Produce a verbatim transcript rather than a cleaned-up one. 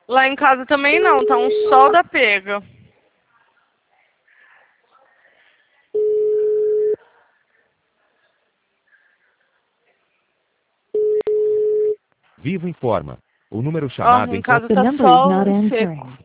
Lá em casa também não, tá um sol da pega. Vivo informa. O número Ó, chamado em encontra... casa The tá number is sol not e seco. answering.